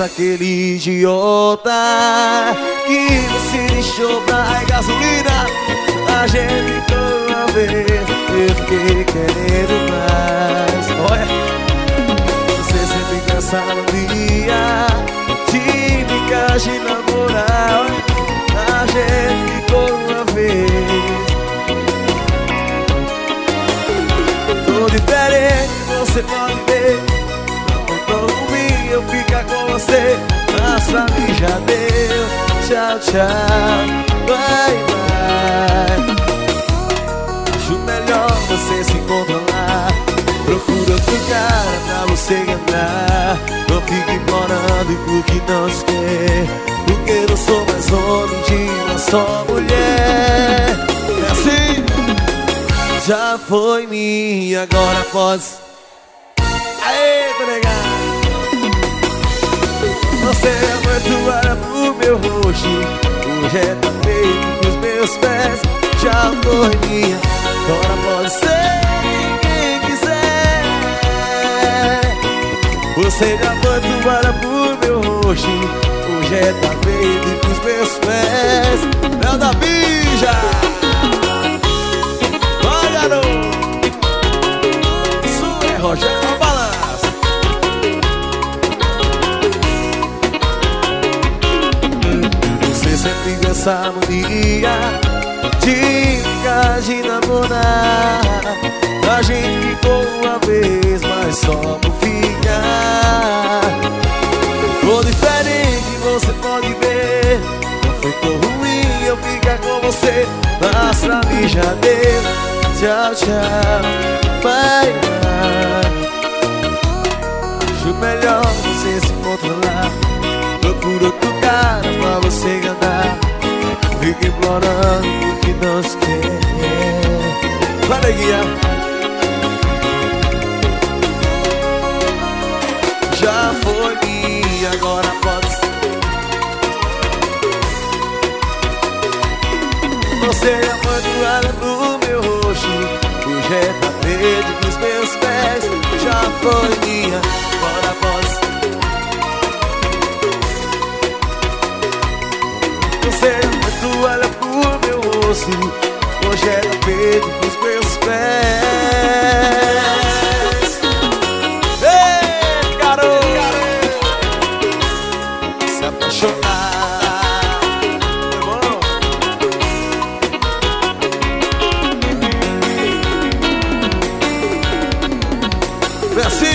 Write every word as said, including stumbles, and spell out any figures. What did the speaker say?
aquele idiota que você deixou pra gasolina. A gente toda vez eu fiquei querendo mais. Olha, você sempre cansa no dia de brincar, de namorar. A gente ficou uma vez. Tô diferente, você pode ver. Não foi tão ruim eu ficar com você, mas pra mim já deu. Tchau, tchau, bye, bye. Acho melhor você se controlar. Procura outro cara pra você ganhar. Não fique implorando porque não se quer, porque eu não sou mais homem de uma só mulher. É assim. Já foi minha, agora pode. Aê, tô negado. Você é muito era pro meu rosto. Hoje é tapete pros meus pés. Já foi minha, agora pode ser quem quiser. Você já foi tuara pro meu rosto. Hoje é tapete pros meus pés. Léo da Bija. Vai, garoto. Isso é Rogério Balança. Você sempre cansa no dia de brincar, de namorar. A gente ficou uma vez, mas só por ficar. Tô diferente, você pode ver. Não foi tão ruim eu ficar com você, mas pra mim já deu. Tchau, tchau, bye, bye. Acho melhor você se controlar. Procura outro cara pra você ganhar. Fica implorando porque não se quer. Vai, neguinha. Já foi minha, agora pode ser. Você é amandoada no meu rosto. Hoje é tapete pros meus pés. Já foi minha, agora pode ser. Você é amandoada pro meu rosto. Hoje é tapete pros meus pés. Ei, garoto, se apaixonar. Foi bom? Vem assim.